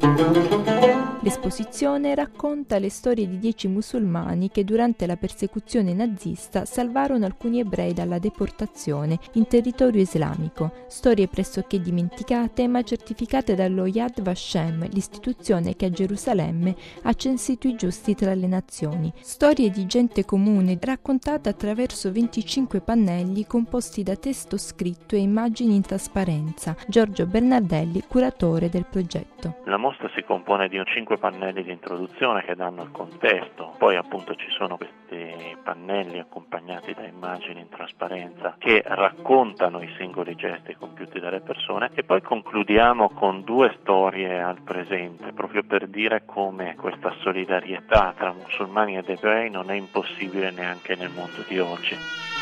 L'esposizione racconta le storie di 10 musulmani che durante la persecuzione nazista salvarono alcuni ebrei dalla deportazione in territorio islamico, storie pressoché dimenticate ma certificate dallo Yad Vashem, l'istituzione che a Gerusalemme ha censito i giusti tra le nazioni. Storie di gente comune raccontate attraverso 25 pannelli composti da testo scritto e immagini in trasparenza. Giorgio Bernardelli, curatore del progetto. La mostra si compone di 5 pannelli di introduzione che danno il contesto, poi appunto ci sono questi pannelli accompagnati da immagini in trasparenza che raccontano i singoli gesti compiuti dalle persone, e poi concludiamo con 2 storie al presente, proprio per dire come questa solidarietà tra musulmani ed ebrei non è impossibile neanche nel mondo di oggi.